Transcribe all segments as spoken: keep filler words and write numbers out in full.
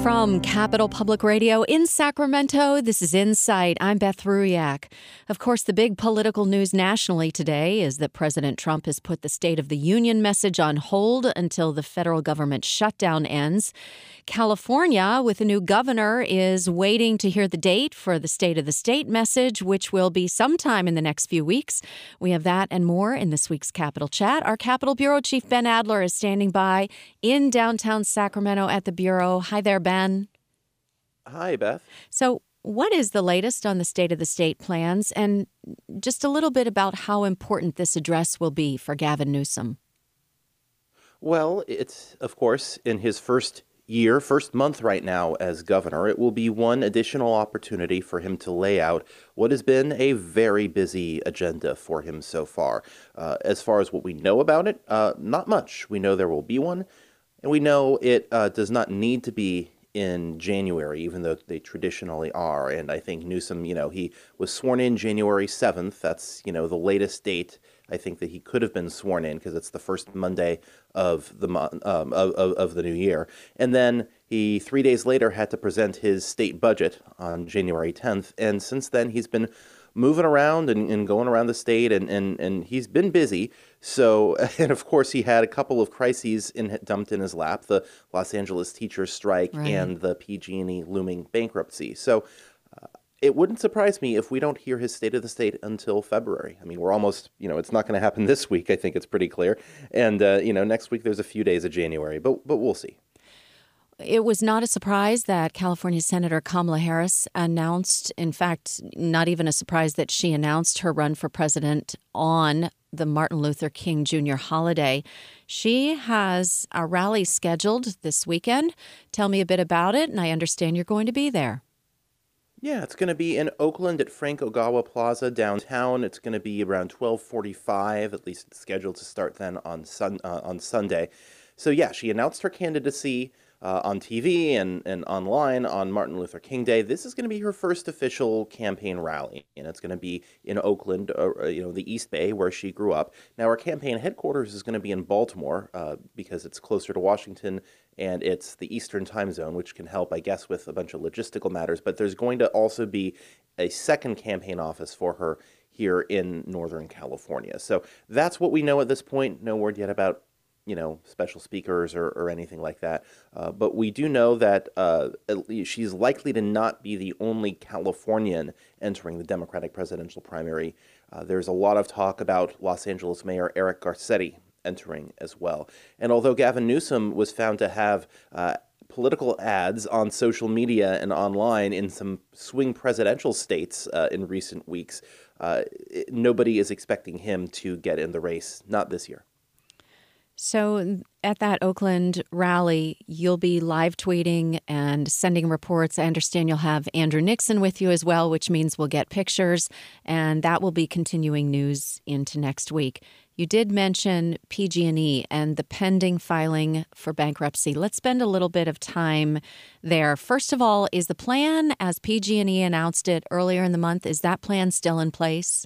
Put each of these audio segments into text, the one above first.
From Capital Public Radio in Sacramento, this is Insight. I'm Beth Ruyak. Of course, the big political news nationally today is that President Trump has put the State of the Union message on hold until the federal government shutdown ends. California, with a new governor, is waiting to hear the date for the State of the State message, which will be sometime in the next few weeks. We have that and more in this week's Capitol Chat. Our Capitol Bureau Chief Ben Adler is standing by in downtown Sacramento at the Bureau. Hi there, Ben. Ben. Hi, Beth. So what is the latest on the State of the State plans, and just a little bit about how important this address will be for Gavin Newsom? Well, it's, of course, in his first year, first month right now as governor, it will be one additional opportunity for him to lay out what has been a very busy agenda for him so far. Uh, as far as what we know about it, uh, not much. We know there will be one, and we know it uh, does not need to be in January, even though they traditionally are. And I think Newsom, you know, he was sworn in January seventh. That's, you know, the latest date I think that he could have been sworn in because it's the first Monday of the month, um, of, of, of the new year. And then he, three days later, had to present his state budget on January tenth. And since then, he's been moving around and, and going around the state, and, and, and he's been busy. So, and of course, he had a couple of crises in, dumped in his lap, the Los Angeles teachers strike right. and the P G and E looming bankruptcy. So uh, it wouldn't surprise me if we don't hear his State of the State until February. I mean, we're almost, you know, it's not going to happen this week. I think it's pretty clear. And, uh, you know, next week there's a few days of January, but but we'll see. It was not a surprise that California Senator Kamala Harris announced, in fact, not even a surprise that she announced her run for president on the Martin Luther King Junior holiday. She has a rally scheduled this weekend. Tell me a bit about it, and I understand you're going to be there. Yeah, it's going to be in Oakland at Frank Ogawa Plaza downtown. It's going to be around twelve forty-five, at least it's scheduled to start then on sun, uh, on Sunday. So yeah, she announced her candidacy Uh, on T V and, and online on Martin Luther King Day. This is going to be her first official campaign rally, and it's going to be in Oakland, uh, you know, the East Bay, where she grew up. Now, her campaign headquarters is going to be in Baltimore uh, because it's closer to Washington, and it's the Eastern time zone, which can help, I guess, with a bunch of logistical matters. But there's going to also be a second campaign office for her here in Northern California. So that's what we know at this point. No word yet about you know, special speakers or, or anything like that. Uh, but we do know that uh, she's likely to not be the only Californian entering the Democratic presidential primary. Uh, there's a lot of talk about Los Angeles Mayor Eric Garcetti entering as well. And although Gavin Newsom was found to have uh, political ads on social media and online in some swing presidential states uh, in recent weeks, uh, it, nobody is expecting him to get in the race, not this year. So at that Oakland rally, you'll be live tweeting and sending reports. I understand you'll have Andrew Nixon with you as well, which means we'll get pictures, and that will be continuing news into next week. You did mention P G and E and the pending filing for bankruptcy. Let's spend a little bit of time there. First of all, is the plan, as P G and E announced it earlier in the month, is that plan still in place?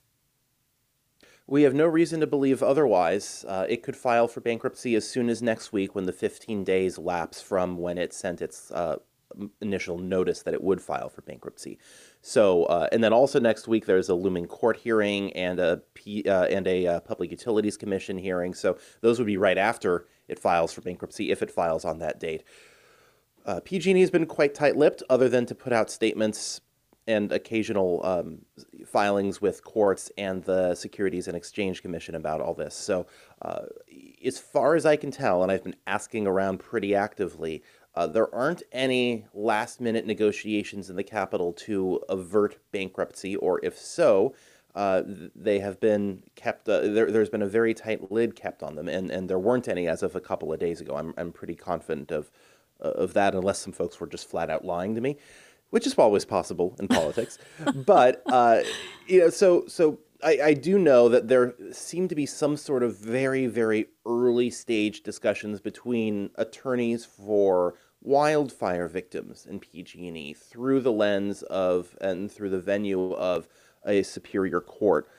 We have no reason to believe otherwise. Uh, it could file for bankruptcy as soon as next week when the fifteen days lapse from when it sent its uh, initial notice that it would file for bankruptcy. So, uh, and then also next week there's a looming court hearing and a P, uh, and a uh, Public Utilities Commission hearing. So those would be right after it files for bankruptcy, if it files on that date. Uh, P G and E has been quite tight-lipped, other than to put out statements and occasional um, filings with courts and the Securities and Exchange Commission about all this. So uh, as far as I can tell, and I've been asking around pretty actively, uh, there aren't any last-minute negotiations in the Capitol to avert bankruptcy, or if so, uh, they have been kept, uh, there, there's been a very tight lid kept on them, and, and there weren't any as of a couple of days ago. I'm, I'm pretty confident of, uh, of that, unless some folks were just flat out lying to me, which is always possible in politics. But, uh, you know, so so I, I do know that there seem to be some sort of very, very early stage discussions between attorneys for wildfire victims and P G and E through the lens of and through the venue of a superior court.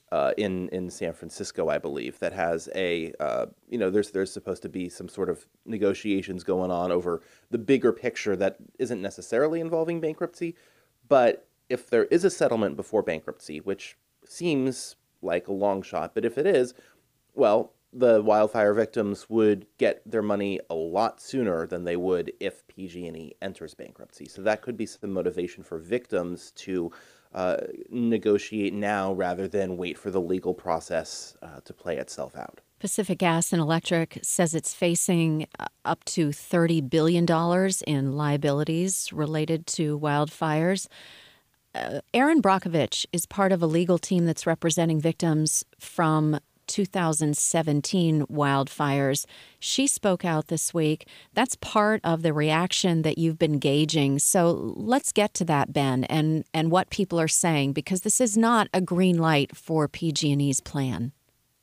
uh, in in San Francisco, I believe, that has a uh, you know there's there's supposed to be some sort of negotiations going on over the bigger picture that isn't necessarily involving bankruptcy, but if there is a settlement before bankruptcy, which seems like a long shot, but if it is, well, the wildfire victims would get their money a lot sooner than they would if P G and E enters bankruptcy. So that could be some motivation for victims to uh, negotiate now rather than wait for the legal process uh, to play itself out. Pacific Gas and Electric says it's facing up to thirty billion dollars in liabilities related to wildfires. Uh, Erin Brockovich is part of a legal team that's representing victims from two thousand seventeen wildfires. She spoke out this week. That's part of the reaction that you've been gauging. So let's get to that, Ben, and, and what people are saying, because this is not a green light for P G and E's plan.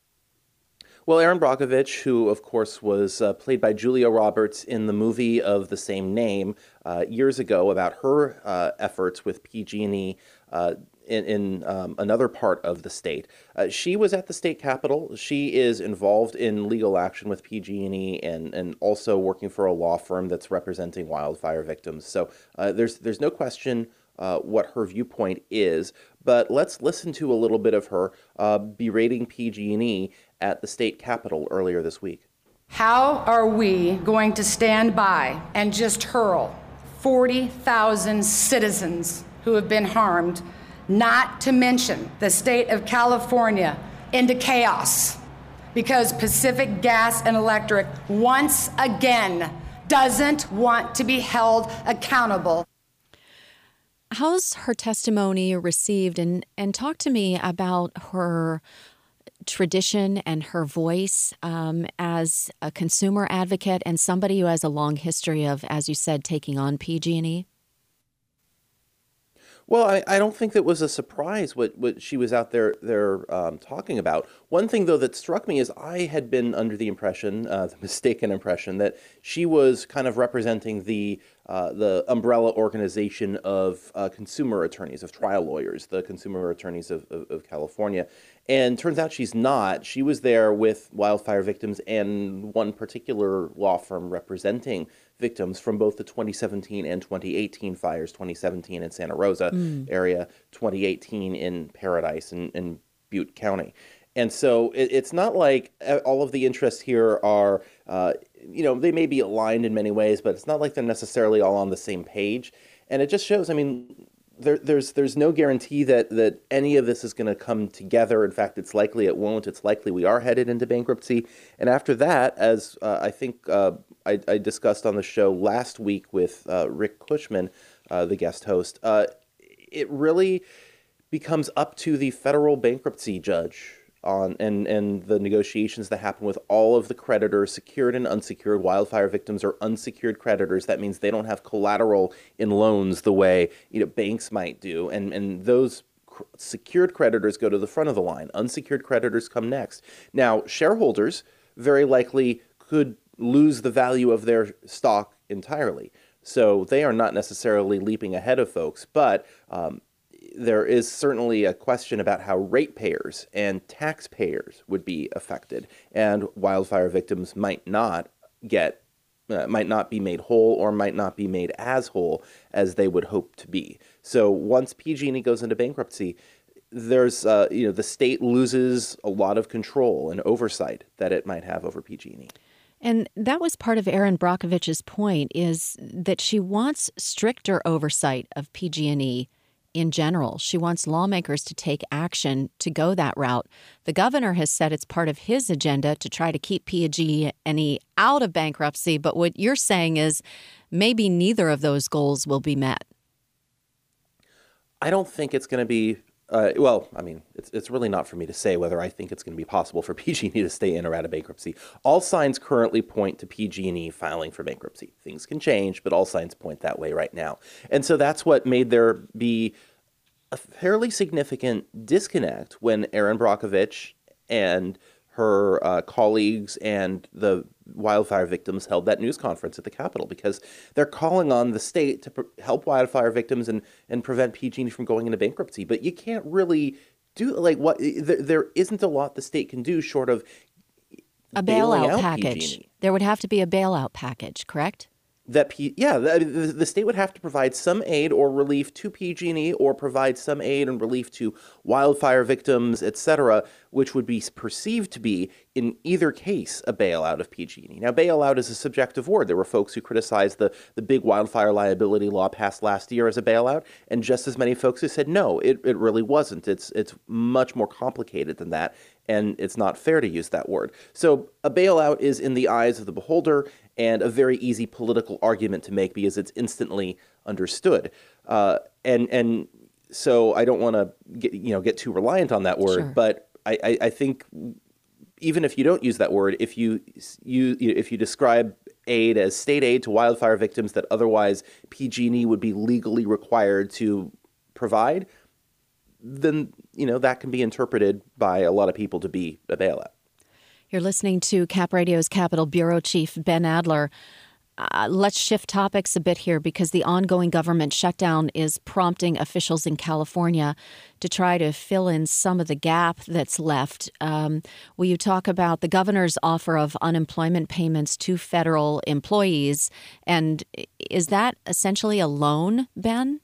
Well, Erin Brockovich, who, of course, was uh, played by Julia Roberts in the movie of the same name uh, years ago about her uh, efforts with P G and E uh, in, in um, another part of the state. Uh, she was at the state capitol. She is involved in legal action with P G and E and, and also working for a law firm that's representing wildfire victims. So uh, there's there's no question uh, what her viewpoint is. But let's listen to a little bit of her uh, berating P G and E at the state capitol earlier this week. How are we going to stand by and just hurl forty thousand citizens who have been harmed, not to mention the state of California, into chaos because Pacific Gas and Electric once again doesn't want to be held accountable? How's her testimony received? And, and talk to me about her tradition and her voice um, as a consumer advocate and somebody who has a long history of, as you said, taking on P G and E. Well, I, I don't think that was a surprise what, what she was out there there um, talking about. One thing, though, that struck me is I had been under the impression, uh, the mistaken impression, that she was kind of representing the uh, the umbrella organization of uh, consumer attorneys, of trial lawyers, the consumer attorneys of, of, of California. And turns out she's not. She was there with wildfire victims and one particular law firm representing victims from both the twenty seventeen and twenty eighteen fires, twenty seventeen in Santa Rosa mm. area, twenty eighteen in Paradise and, and Butte County. And so it, it's not like all of the interests here are, uh, you know, they may be aligned in many ways, but it's not like they're necessarily all on the same page. And it just shows, I mean, There, there's there's no guarantee that, that any of this is going to come together. In fact, it's likely it won't. It's likely we are headed into bankruptcy. And after that, as uh, I think uh, I, I discussed on the show last week with uh, Rick Cushman, uh, the guest host, uh, it really becomes up to the federal bankruptcy judge on and, and the negotiations that happen with all of the creditors, secured and unsecured. Wildfire victims are unsecured creditors. That means they don't have collateral in loans the way, you know, banks might do. And, and those cr- secured creditors go to the front of the line. Unsecured creditors come next. Now, shareholders very likely could lose the value of their stock entirely. So they are not necessarily leaping ahead of folks, but um, there is certainly a question about how ratepayers and taxpayers would be affected, and wildfire victims might not get, uh, might not be made whole or might not be made as whole as they would hope to be. So once P G and E goes into bankruptcy, there's, uh, you know, the state loses a lot of control and oversight that it might have over P G and E. And that was part of Erin Brockovich's point, is that she wants stricter oversight of P G and E in general. She wants lawmakers to take action to go that route. The governor has said it's part of his agenda to try to keep P G and E out of bankruptcy. But what you're saying is maybe neither of those goals will be met. I don't think it's going to be, uh, well, I mean, it's it's really not for me to say whether I think it's going to be possible for P G and E to stay in or out of bankruptcy. All signs currently point to P G and E filing for bankruptcy. Things can change, but all signs point that way right now. And so that's what made there be a fairly significant disconnect when Erin Brockovich and her uh, colleagues and the wildfire victims held that news conference at the Capitol, because they're calling on the state to pr- help wildfire victims and, and prevent P G and E from going into bankruptcy. But you can't really do like what there, there isn't a lot the state can do short of a bailing bailout out package. P G and E. There would have to be a bailout package, correct? That P, yeah, the, the state would have to provide some aid or relief to P G and E, or provide some aid and relief to wildfire victims, et cetera, which would be perceived to be, in either case, a bailout of P G and E. Now, bailout is a subjective word. There were folks who criticized the, the big wildfire liability law passed last year as a bailout, and just as many folks who said, no, it, it really wasn't. It's, it's much more complicated than that, and it's not fair to use that word. So a bailout is in the eyes of the beholder, and a very easy political argument to make because it's instantly understood. Uh, and and so I don't want to get you know get too reliant on that word, Sure. but I, I, I think even if you don't use that word, if you you if you describe aid as state aid to wildfire victims that otherwise P G and E would be legally required to provide, then you know that can be interpreted by a lot of people to be a bailout. You're listening to Cap Radio's Capitol Bureau Chief Ben Adler. Uh, let's shift topics a bit here because the ongoing government shutdown is prompting officials in California to try to fill in some of the gap that's left. Um, will you talk about the governor's offer of unemployment payments to federal employees? And is that essentially a loan, Ben?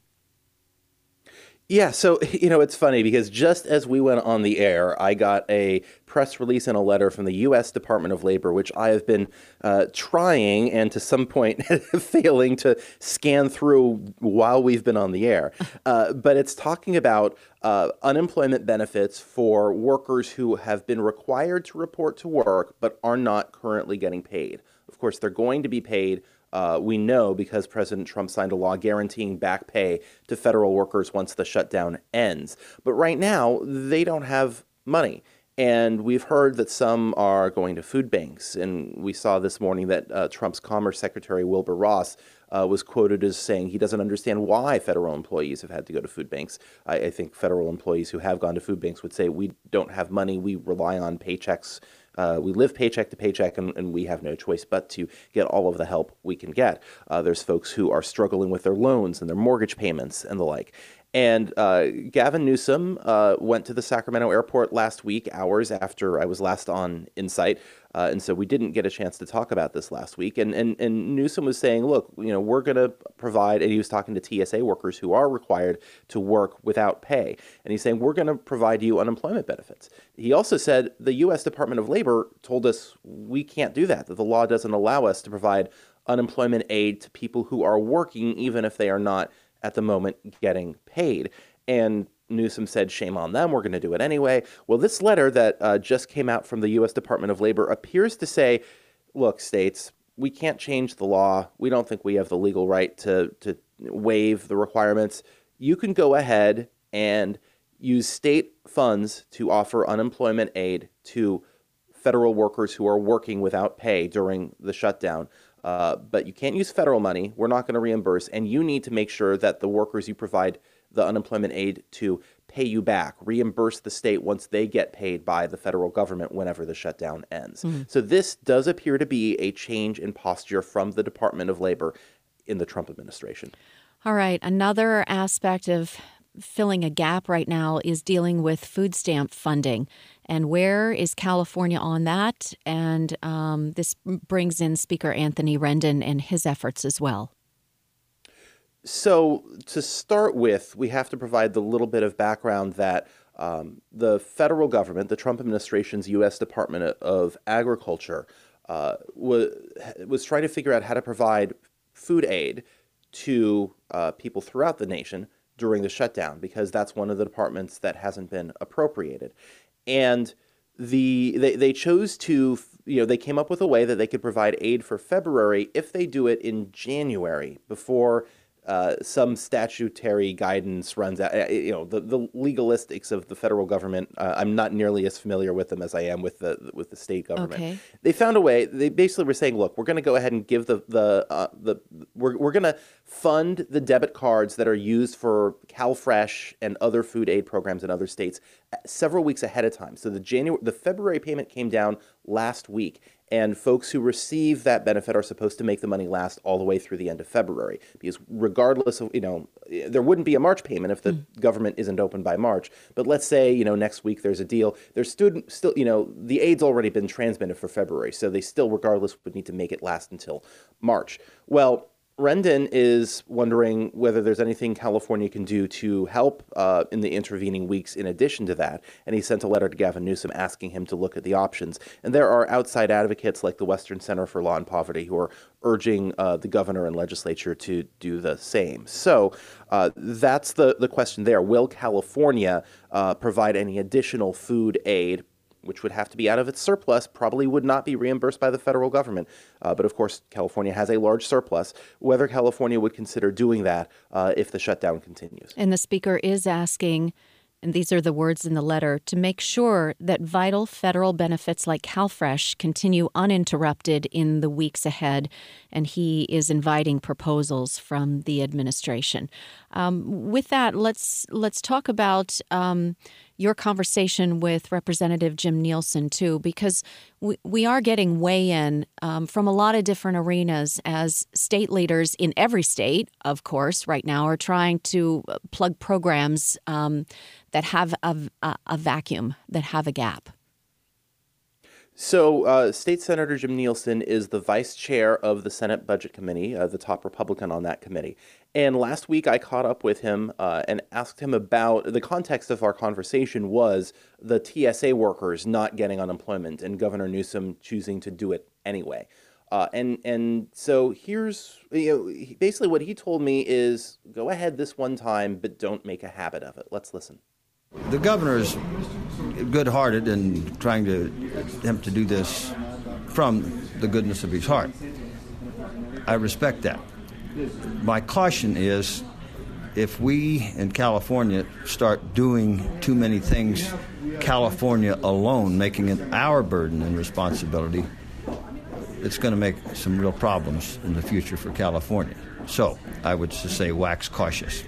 Yeah, so, you know, it's funny because just as we went on the air, I got a press release and a letter from the U S Department of Labor, which I have been uh, trying and to some point failing to scan through while we've been on the air. Uh, but it's talking about uh, unemployment benefits for workers who have been required to report to work but are not currently getting paid. Of course, they're going to be paid. Uh, we know because President Trump signed a law guaranteeing back pay to federal workers once the shutdown ends. But right now, they don't have money. And we've heard that some are going to food banks. And we saw this morning that uh, Trump's Commerce Secretary Wilbur Ross uh, was quoted as saying he doesn't understand why federal employees have had to go to food banks. I, I think federal employees who have gone to food banks would say we don't have money. We rely on paychecks. Uh, we live paycheck to paycheck, and, and we have no choice but to get all of the help we can get. Uh, there's folks who are struggling with their loans and their mortgage payments and the like. And uh, Gavin Newsom uh, went to the Sacramento airport last week, hours after I was last on Insight. Uh, and so we didn't get a chance to talk about this last week. And, and, and Newsom was saying, look, you know, we're going to provide, and he was talking to T S A workers who are required to work without pay. And he's saying, we're going to provide you unemployment benefits. He also said the U S Department of Labor told us we can't do that, that the law doesn't allow us to provide unemployment aid to people who are working, even if they are not at the moment getting paid. And Newsom said, shame on them, we're going to do it anyway. Well, this letter that uh, just came out from the U S Department of Labor appears to say, look, states, we can't change the law. We don't think we have the legal right to, to waive the requirements. You can go ahead and use state funds to offer unemployment aid to federal workers who are working without pay during the shutdown. Uh, but you can't use federal money. We're not going to reimburse. And you need to make sure that the workers you provide the unemployment aid to pay you back, reimburse the state once they get paid by the federal government whenever the shutdown ends. Mm-hmm. So this does appear to be a change in posture from the Department of Labor in the Trump administration. All right. Another aspect of filling a gap right now is dealing with food stamp funding. And where is California on that? And um, this brings in Speaker Anthony Rendon and his efforts as well. So to start with, we have to provide the little bit of background that um, the federal government, the Trump administration's U S Department of Agriculture, uh, was, was trying to figure out how to provide food aid to uh, people throughout the nation during the shutdown, because that's one of the departments that hasn't been appropriated. And the they, they chose to, you know, they came up with a way that they could provide aid for February if they do it in January before uh, some statutory guidance runs out. Uh, you know, the, the legalistics of the federal government, uh, I'm not nearly as familiar with them as I am with the with the state government. Okay. They found a way. They basically were saying, look, we're going to go ahead and give the, the, uh, the we're, we're going to fund the debit cards that are used for CalFresh and other food aid programs in other states several weeks ahead of time. So the January, the February payment came down last week. And folks who receive that benefit are supposed to make the money last all the way through the end of February. Because regardless of, you know, there wouldn't be a March payment if the mm. government isn't open by March. But let's say, you know, next week there's a deal. There's student still, you know, the aid's already been transmitted for February. So they still, regardless, would need to make it last until March. Well, Rendon is wondering whether there's anything California can do to help uh, in the intervening weeks in addition to that. And he sent a letter to Gavin Newsom asking him to look at the options. And there are outside advocates like the Western Center for Law and Poverty who are urging uh, the governor and legislature to do the same. So uh, that's the, the question there. Will California uh, provide any additional food aid, which would have to be out of its surplus, probably would not be reimbursed by the federal government. Uh, but of course, California has a large surplus. Whether California would consider doing that uh, if the shutdown continues. And the speaker is asking, and these are the words in the letter, to make sure that vital federal benefits like CalFresh continue uninterrupted in the weeks ahead. And he is inviting proposals from the administration. Um, with that, let's let's talk about um, your conversation with Representative Jim Nielsen, too, because we, we are getting weigh-in um, from a lot of different arenas as state leaders in every state, of course, right now are trying to plug programs um, that have a, a, a vacuum, that have a gap. So uh, State Senator Jim Nielsen is the vice chair of the Senate Budget Committee, uh, the top Republican on that committee. And last week I caught up with him uh, and asked him about the context of our conversation was the T S A workers not getting unemployment and Governor Newsom choosing to do it anyway. Uh, and and so here's, you know, basically what he told me is go ahead this one time, but don't make a habit of it. Let's listen. The governor's good-hearted and trying to attempt to do this from the goodness of his heart. I respect that. My caution is if we in California start doing too many things California alone, making it our burden and responsibility, it's going to make some real problems in the future for California. So I would just say wax cautious.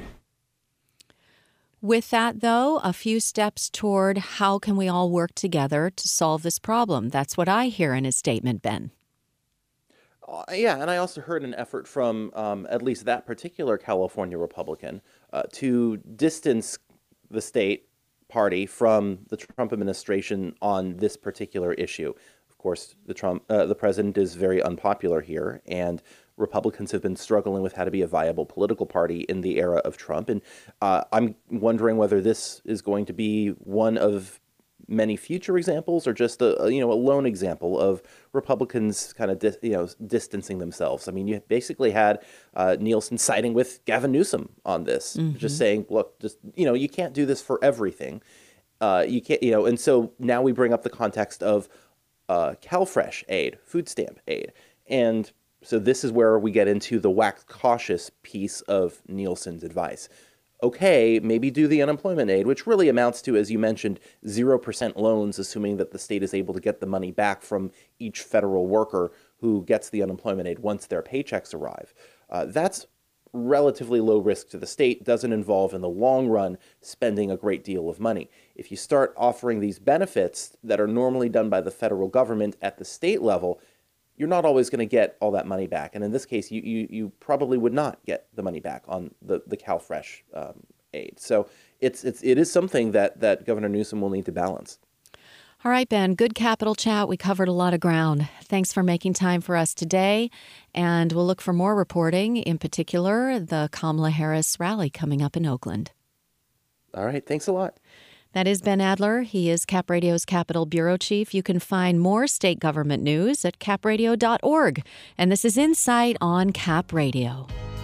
With that, though, a few steps toward how can we all work together to solve this problem. That's what I hear in his statement, Ben. Uh, yeah, and I also heard an effort from um, at least that particular California Republican uh, to distance the state party from the Trump administration on this particular issue. Of course, the Trump, uh, the president is very unpopular here, and Republicans have been struggling with how to be a viable political party in the era of Trump. And uh, I'm wondering whether this is going to be one of many future examples or just a, you know, a lone example of Republicans kind of, dis, you know, distancing themselves. I mean, you basically had uh, Nielsen siding with Gavin Newsom on this, mm-hmm. just saying, look, just, you know, you can't do this for everything. Uh, you can't, you know, and so now we bring up the context of uh, CalFresh aid, food stamp aid. And so this is where we get into the wax cautious piece of Nielsen's advice. Okay, maybe do the unemployment aid, which really amounts to, as you mentioned, zero percent loans, assuming that the state is able to get the money back from each federal worker who gets the unemployment aid once their paychecks arrive. Uh, that's relatively low risk to the state, doesn't involve in the long run spending a great deal of money. If you start offering these benefits that are normally done by the federal government at the state level, you're not always going to get all that money back. And in this case, you you, you probably would not get the money back on the, the CalFresh um, aid. So it's it's it is something that, that Governor Newsom will need to balance. All right, Ben, good Capitol chat. We covered a lot of ground. Thanks for making time for us today. And we'll look for more reporting, in particular, the Kamala Harris rally coming up in Oakland. All right. Thanks a lot. That is Ben Adler. He is Cap Radio's Capitol Bureau Chief. You can find more state government news at cap radio dot org. And this is Insight on Cap Radio.